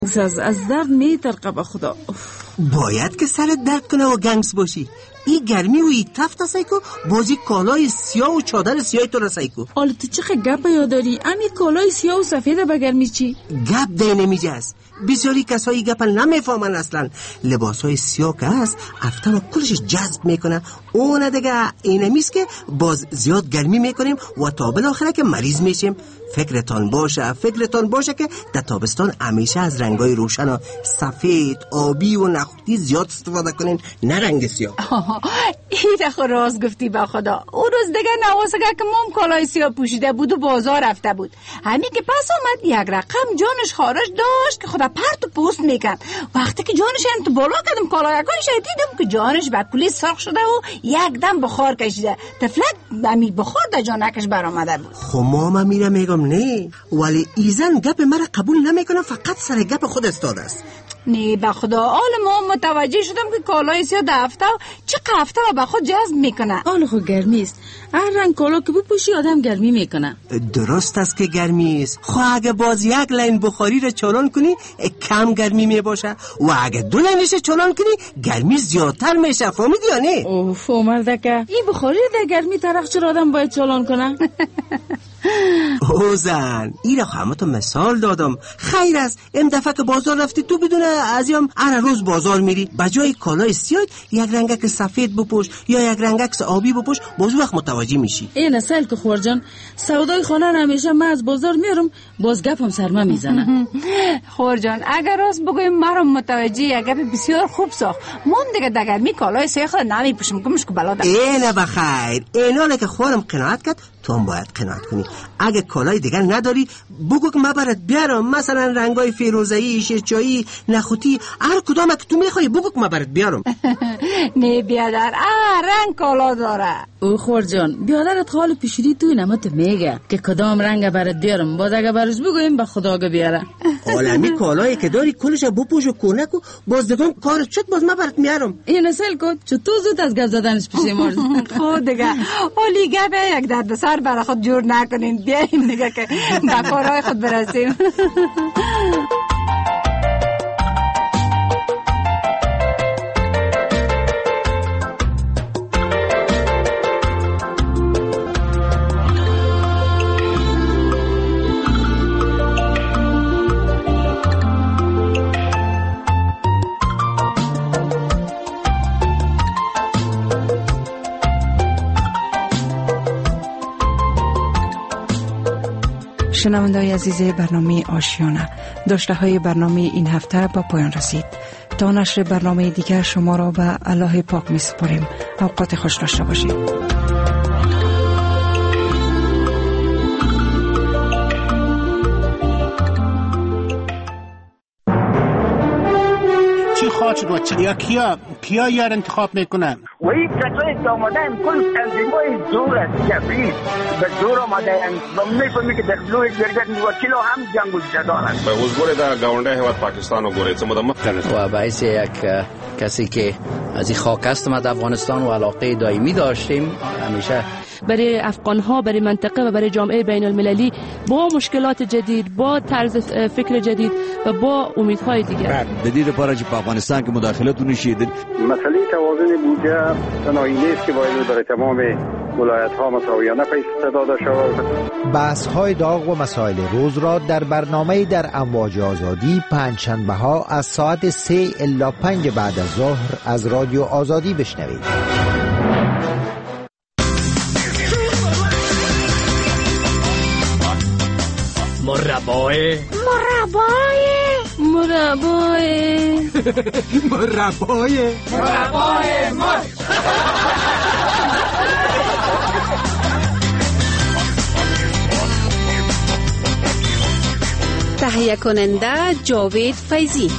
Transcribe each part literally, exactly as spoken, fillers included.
از از درد میترقه به خدا. باید که سرت درد کنه و گنگس باشی. این گرمی و این تفت سایکو بازی کالای سیاه و چادر سیاه تو را سایکو. حالا تو چه گپ یاداری؟ امی کالای سیاه و سفید به گرمی چی؟ گپ ده نمیجاست. بسیاری کسایی گپ نمیفهمن اصلا. لباسای سیاه که هست افتن و کلش جذب میکنه. اون دیگه اینمیست که باز زیاد گرمی میکنیم و تا بالاخره که مریض میشیم. فکرتان باشه فکرتان باشه که در تابستان همیشه از رنگای روشن و سفید، آبی و نخودی زیاد استفاده کنین، نه رنگ سیاه. این دخو راست گفتی با خدا. اون روز دیگه نواسگه که مام کالای سیاه پوشیده بود و بازار رفته بود. همین که پس آمد یک رقم جانش خارج داشت که خدا پرت و پوست میکرد. وقتی که جانش این تو بالا کردم کالایکانش دیدم که جانش به کلی سرخ شده و یک دم بخار کشیده. تفلک همی بخار در جانکش برآمده بود. خب ماما میره میگم نه، ولی ایزن گپ مرا قبول نمیکنه، فقط سر گپ خود استاده است. نه به خدا حال ما متوجه شدم که کالای سیاه دفته و چه قفته و به خود جذب میکنه. حال خود گرمی است. هر رنگ کالا که بپوشی آدم گرمی میکنه. درست است که گرمی است. خب اگه باز یک لین بخاری را چالان کنی کم گرمی میباشه و اگه دو لینش چالان کنی گرمی زیادتر میشه. فهمیدی یا نه؟ اوف مردکه این بخاری در گرمی طرف چرا آدم باید چالان کنه؟ او زن این را همه تو مثال دادم. خیر است این دفعه که بازار رفتی تو بدون ازیم هر روز بازار میری بجای کالای سیاه یک رنگک سفید بپوش یا یک رنگک آبی بپوش، باز وقت متوجه میشی. این اصل که خورجان سودای خانه همیشه من از بازار میارم باز گپم سرما میزنه. خورجان اگر راست بگویم مرم متوجه یک گپ بسیار خوب ساخت. من دیگه دگر می کالای سیاه خود نمیپوشم کمش که بلادم. اینه بخیر ایناله که خورم قناعت کرد تو هم باید قناعت کنی. اگه کالای دیگر نداری بگو که من برات بیارم، مثلا رنگای فیروزه‌ای، شیرچایی، نخوتی، هر کدام که تو میخوای بگو که من برات بیارم. نه بیادر آه رنگ کالا داره. او خورجان بیادرت خال پیشوری توی نمت میگه که کدام رنگ برات بیارم، باز اگه برش بگویم به خدا که بیاره. عالمی کالایی که داری کلش بپوش و کنک و باز دیگه کارت شد باز من برات میارم. این اصل کن چطور زود از گپ زدنش پیش ما. خود دیگه اولی گپ یک درد سر برای خود جور نکنین، بیاین دیگه که به کارهای خود برسیم. شنونده‌های عزیز برنامه آشیانه، داشته های برنامه این هفته با پایان رسید. تا نشر برنامه دیگر شما را به الله پاک می سپاریم. اوقات خوش داشته باشید. خواهد شد و چه یا کیا کیا یار انتخاب میکنن و این کسایی که آمدن کل تنظیمای زور است جبری به زور آمدن و میفهمی که در لوی جرگت وکیل هم جنگ و جدال است. اوس ګوره دا گاونډي هیواد پاکستان وګورئ څه مده مخکنه و باعث یک کسی که از این خاک است ما در افغانستان و علاقه دائمی داشتیم همیشه برای افغان‌ها، برای منطقه و برای جامعه بین المللی با مشکلات جدید، با طرز فکر جدید و با امیدهای دیگر. بدید پاره چې په افغانستان کې مداخلتونه شیدل. مسئله توازن بودجه تنهایی نیست که باید برای تمام ولایت‌ها مساویانه پیش داده شود. بحث‌های داغ و مسائل روز را در برنامه در امواج آزادی پنجشنبه‌ها از ساعت سه الی پنج بعد از ظهر از رادیو آزادی بشنوید. مربای مربای مربای مربای مربای مر تهیه کننده جاوید فیضی.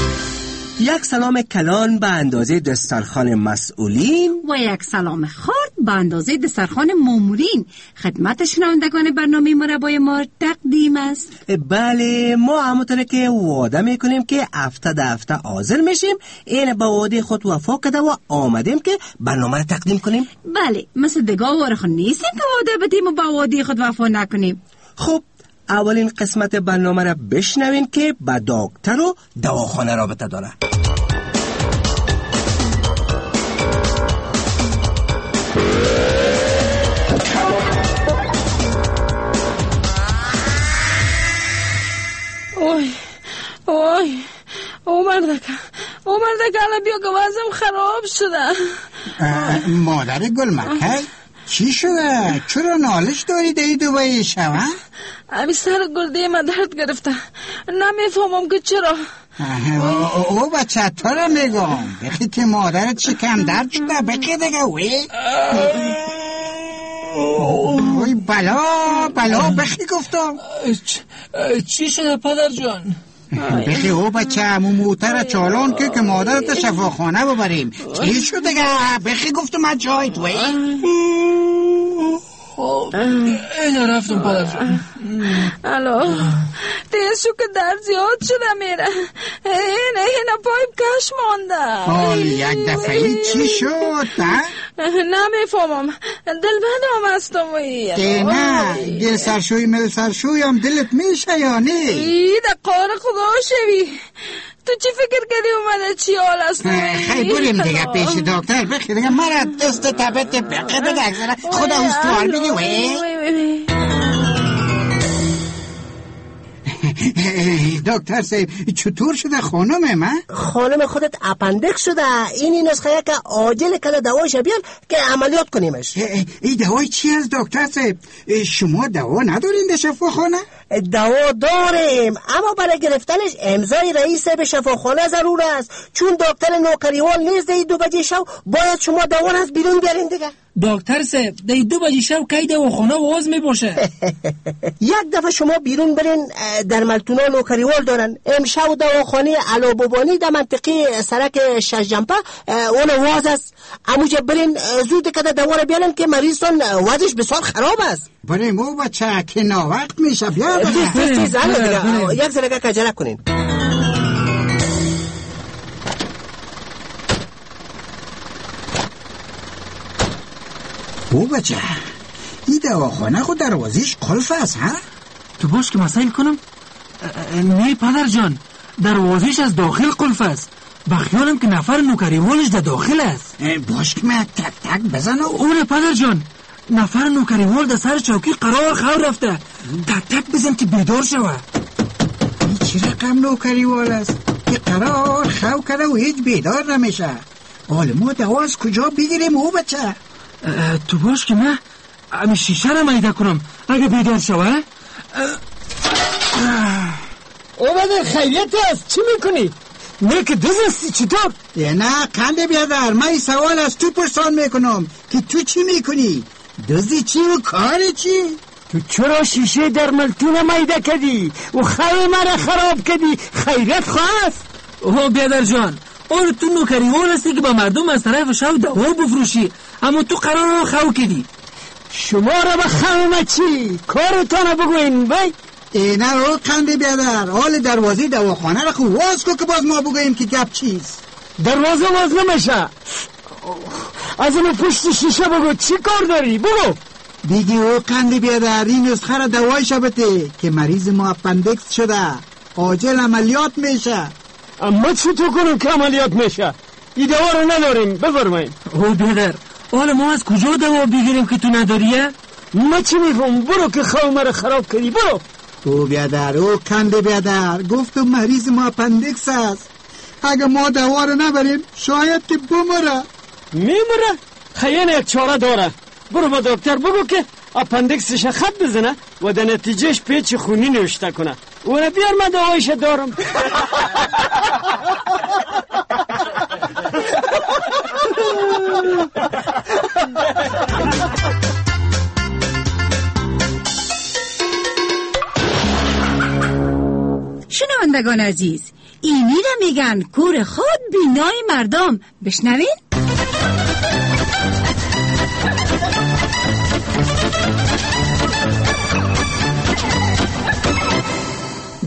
یک سلام کلان به اندازه دسترخوان مسئولین و یک سلام خرد به اندازه دسترخوان مامورین خدمت شنوندگان برنامه مربای مار تقدیم است. بله، ما همونطوره که وعده میکنیم که هفته ده هفته حاضر میشیم. این با وعده خود وفا کرده و آمدیم که برنامه رو تقدیم کنیم. بله، مثل دگاه وارخ نیستیم که وعده بدیم و با وعده خود وفا نکنیم. خب اولین قسمت برنامه را بشنوین که با دکتر و دواخانه رابطه داره. اوی اوی او مردکه او مردکه الان بیا که وزم خراب شده. مادر گلمکه چی شده؟ چرا نالش داری دی دوباره شوه؟ امی سر گلده من درد گرفته، نمیفهمم که چرا. او, او بچه تو را میگم بخی که مادرت شکم درد شده بخی دیگه وی اوی بلا بلا بخی گفتم. چی شده پدر جان؟ بخی او بچه همون موتر چالان که که مادرت شفاخانه ببریم. چی شد دیگه؟ بخی گفتم من جایت وی اینا رفتم پدر جان. الو تیز شو که درد زیاد شده میره. اینه اینه پایب کش مانده. حال یک دفعه چی شد؟ نمیفهمم، دل بدم هستم وی. که نه دل سرشوی مل سرشوی هم دلت میشه یا نه؟ ای ده قار خدا شوی. تو چی فکر کردی اومده چی حال است؟ خیلی بریم دیگه پیش دکتر. بخی دیگه مرا دست تبت بخی دیگه اکثر خدا استوار بگی وی. دکتر صاحب چطور شده خانم من؟ خانم خودت اپندکس شده. این نسخه که عاجل کل دوایش بیان که عملیات کنیمش. این دوای چی از دکتر صاحب؟ شما دوا ندارین در شفاخانه؟ دوا داریم، اما برای گرفتنش امضای رئیس به شفاخانه ضرور است. چون دکتر نوکریوال نیست دی دو بجه شب باید شما دوا از بیرون بیارین دیگه. دکتر صاحب دی دو بجه شب کی دواخانه واز می باشه؟ یک دفعه شما بیرون برین در ملتونا نوکریوال دارن. امشب دواخانه علابوبانی در منطقه سرک ششجنپه اون واز است. اموجه برین زود که دوا رو بیارن که مریضتون وضعش بسیار خراب است. بریم او بچه که ناوقت میشه بیا دیست دیست دیست زنه دیگه. یک زرگه کجرک کنین. او بچه این دواخانه خود دروازیش قلف است ها؟ تو باش که مسائل کنم؟ نه پدر جان، دروازیش از داخل قلف است. بخیالم که نفر نوکریوالش در داخل است. باش که من تک تک بزنم. اونه پدر جان، نفر نوکریوال در سر چوکی قرار خور رفته. تک تک بزن که بیدار شوه. این چی رقم نوکریوال است که قرار خور کرده و هیچ بیدار نمیشه؟ حال ما دوا از کجا بگیریم او بچه؟ تو باش که من امی شیشه را میده کنم اگه بیدار شوه. او بدر خیلیت است چی میکنی؟ نه که دوز هستی چطور؟ نه قنده بیادر، من این سوال از تو پرسان میکنم که تو چی میکنی؟ دوزی چی و کار چی؟ تو چرا شیشه در ملتون میده کردی و خواه مرا خراب کردی؟ خیرت خواست؟ اوه بیادر جان، اون تو نوکریوال هستی که با مردم از طرف شو دوا بفروشی، اما تو قرار رو خو کردی. شما را به خواهم چی؟ کارتان بگوین بای. اینه رو قنده بیادر، حال دروازه دواخانه را خوب واز کو که باز ما بگویم که گپ چیست. دروازه واز نمیشه. از اون پشت شیشه بگو چی کار داری؟ بگو. دیگه او قنده بیادر این نسخه را دوایش بده که مریض ما اپندکس شده، عاجل عملیات میشه. اما چی تو کنم که عملیات میشه؟ این دوا رو نداریم، بفرمایید. او بیادر، حالا ما از کجا دوا بگیریم که تو نداریه؟ ما چی میفهم؟ برو که خواه مرا خراب کردی، برو. او بیادر، او کنده بیادر، گفتم مریض ما اپندکس است. اگه ما دوا رو نبریم شاید که بمره. میمره؟ خیلی یک چاره داره. برو با دکتر بگو که اپندکسش خط بزنه و در نتیجهش پیچ خونی نوشته کنه. اونه بیار من دوایش دارم. شنوندگان عزیز، اینی را میگن کور خود بینای مردم. بشنوین؟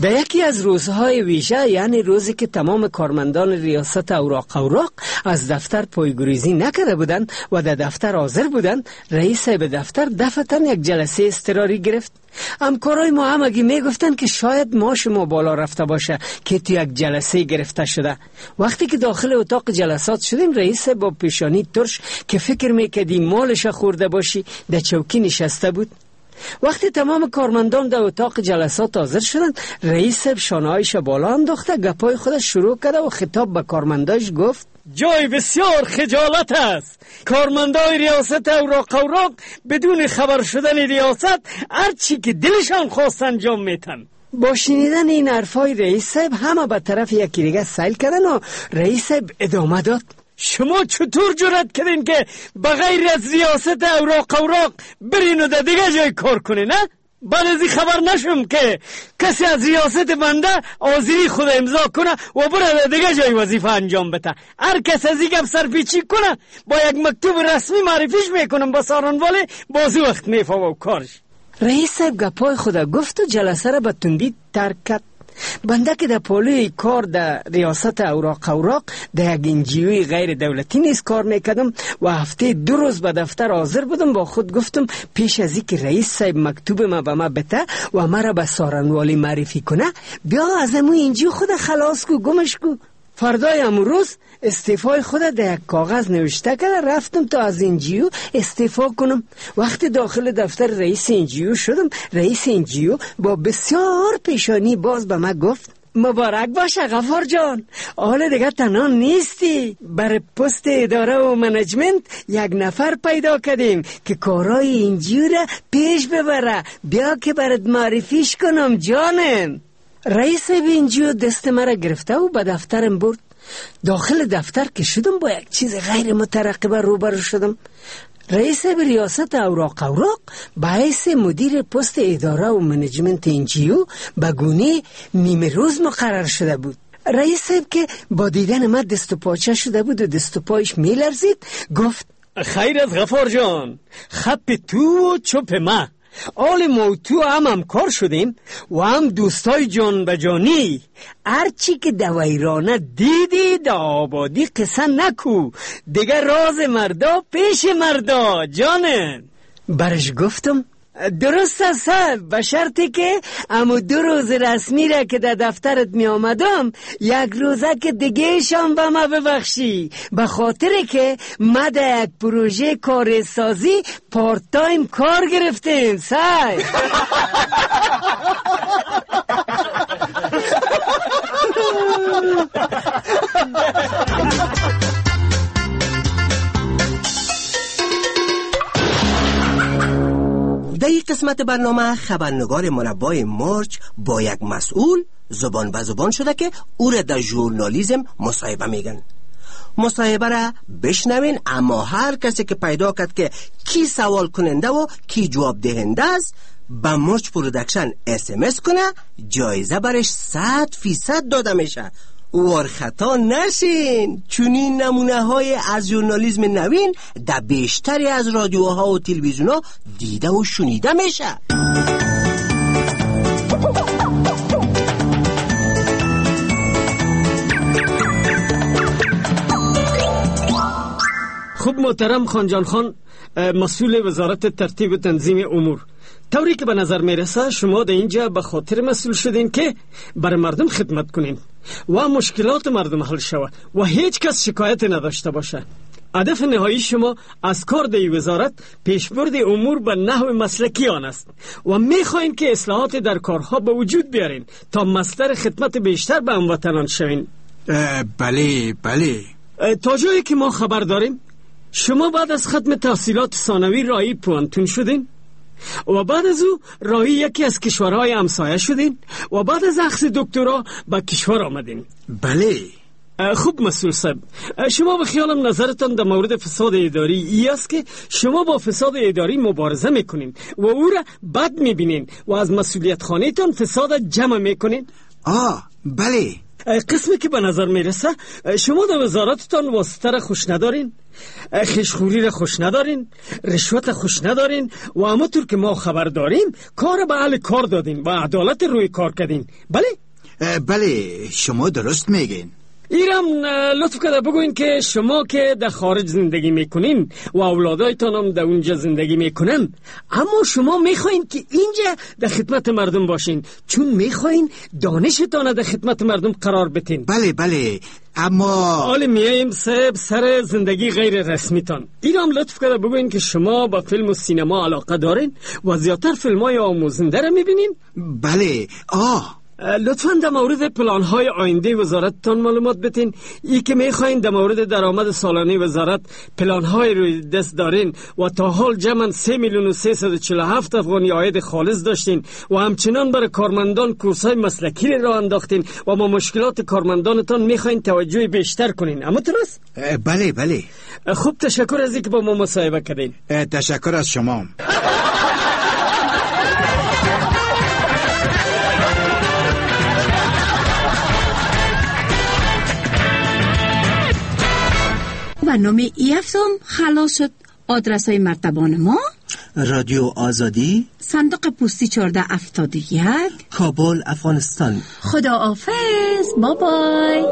در یکی از روزهای ویژه، یعنی روزی که تمام کارمندان ریاست اوراق اوراق از دفتر پایگریزی نکرده بودند و در دفتر حاضر بودند، رئیس به دفتر دفعتاً یک جلسه اضطراری گرفت. همکارای ما همگی میگفتن که شاید معاش ما بالا رفته باشه که تو یک جلسه گرفته شده. وقتی که داخل اتاق جلسات شدیم، رئیس با پیشانی ترش که فکر میکردی مالش خورده باشی در چوکی نشسته بود. وقتی تمام کارمندان در اتاق جلسات حاضر شدند، رئیس شانه‌هایش بالا انداخته گپای خودش شروع کرده و خطاب به کارمندایش گفت: جای بسیار خجالت است کارمندای ریاست اوراق اوراق بدون خبر شدن ریاست هر چی که دلشان خواست انجام میتن. با شنیدن این حرفای رئیس صاحب همه به طرف یکی دیگه سیل کردن و رئیس صاحب ادامه داد: شما چطور جرأت کردین که بغیر از ریاست اوراق اوراق برین و در دیگه جای کار کنین؟ نه بعد از این خبر نشم که کسی از ریاست بنده حاضری خود امضا کنه و بره در دیگه جای وظیفه انجام بده. هر کس از این گپ سرپیچی کنه با یک مکتوب رسمی معرفیش میکنم با سارنواله بازی وقت میفاوه و کارش. رئیس صاحب گپای خود گفت و جلسه را به تندی ترک کرد. بنده که در پالوی کار در ریاست اوراق اوراق در یک انجیوی غیر دولتی نیز کار میکردم و هفته دو روز به دفتر حاضر بودم، با خود گفتم پیش از این که رئیس صاحب مکتوب ما به ما بده و مرا به سارنوالی معرفی کنه، بیا از امو انجیو خود خلاص کو، گمش کو. فردای امروز استعفای خود در یک کاغذ نوشته کرده رفتم تا از انجیو استعفا کنم. وقتی داخل دفتر رئیس انجیو شدم، رئیس انجیو با بسیار پیشانی باز به من گفت: مبارک باشه غفار جان، حالا دیگه تنها نیستی، بر پست اداره و منیجمنت یک نفر پیدا کردیم که کارای انجیو را پیش ببره، بیا که برات معرفیش کنم جانم. رئیس انجیو دست مرا گرفته و به دفترم برد. داخل دفتر که شدم با یک چیز غیر مترقبه روبرو شدم. رئیس ریاست اوراق اوراق به حیث مدیر پست اداره و منیجمنت انجیو به گونه نیمه روز مقرر شده بود. رئیس صاحب که با دیدن من دست و پاچه شده بود و دست و پایش می لرزید گفت: خیر از غفار جان، خپ تو و چپ ما، آل ما تو هم همکار شدیم و هم دوستای جان به جانی. هرچی که دویرانه دیدی دا آبادی قصه نکو، دیگه راز مردا پیش مردا جانه. برش گفتم: درست است به شرطی که امو دو روز رسمی را که در دفترت می آمدم یک روزه که دیگه شان به ما ببخشی، به خاطر که ما در یک پروژه کارسازی پارت تایم کار گرفتیم. سای در این قسمت برنامه خبرنگار مربای مرج با یک مسئول زبان به زبان شده که او را در ژورنالیسم مصاحبه میگن. مصاحبه را بشنوین، اما هر کسی که پیدا کرد که کی سوال کننده و کی جواب دهنده است به مرج پرودکشن اس ام اس کنه، جایزه برش صد فیصد داده میشه. وار خطا نشین، چون این نمونه های از ژورنالیسم نوین در بیشتری از رادیوها و تلویزیون ها دیده و شنیده میشه. خب محترم خانجان خان، مسئول وزارت ترتیب و تنظیم امور، طوری که به نظر میرسه شما در اینجا به خاطر مسئول شدین که برای مردم خدمت کنین و مشکلات مردم حل شود و هیچ کس شکایت نداشته باشه. هدف نهایی شما از کار در وزارت پیشبرد امور به نحو مسلکی آن است و میخواین که اصلاحات در کارها به وجود بیارین تا مصدر خدمت بیشتر به هموطنان شوین. بله بله. تا جایی که ما خبر داریم شما بعد از ختم تحصیلات ثانوی راهی پوانتون شدین و بعد از او راهی یکی از کشورهای همسایه شدین و بعد از اخذ دکترا به کشور آمدین. بله. خوب مسئول صاحب، شما به خیالم نظرتان در مورد فساد اداری ای است که شما با فساد اداری مبارزه میکنین و او را بد میبینین و از مسئولیت خانه‌تان فساد جمع میکنین. آه بله. قسمی که به نظر میرسه شما در وزارتتان واسطه را خوش ندارین، خشخوری را خوش ندارین، رشوت خوش ندارین و همونطور که ما خبر داریم کار به اهل کار دادین و عدالت روی کار کردین. بله؟ بله شما درست میگین. ایرم لطف کرده بگوین که شما که در خارج زندگی میکنین و اولادایتان هم در اونجا زندگی میکنن، اما شما میخواین که اینجا در خدمت مردم باشین چون میخواین دانشتان در خدمت مردم قرار بتین. بله بله، اما حالا میاییم صاحب سر زندگی غیر رسمیتان. ایرم لطف کرده بگوین که شما با فیلم و سینما علاقه دارین و زیادتر فیلم های آموزنده را میبینین؟ بله. آه لطفاً در مورد پلان‌های آینده وزارتتان معلومات بتین. ای که می‌خواین در مورد درآمد سالانه وزارت پلان‌های روی دست دارین و تا حال جمعاً سه میلیون و سیصد و چهل و هفت افغانی عاید خالص داشتین و همچنان برای کارمندان کورس‌های مسلکی را انداختین و با مشکلات کارمندانتان می‌خواین توجه بیشتر کنین. اما درست؟ بله بله. خوب، تشکر از اینکه با ما مصاحبه کردین. تشکر از شما. برنامه ای هفتم خلاص شد. آدرس های مرتبان ما: رادیو آزادی، صندوق پستی چهارده هفتاد و یک، کابل، افغانستان. خدا حافظ. بابای.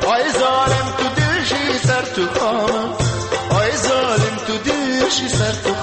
She's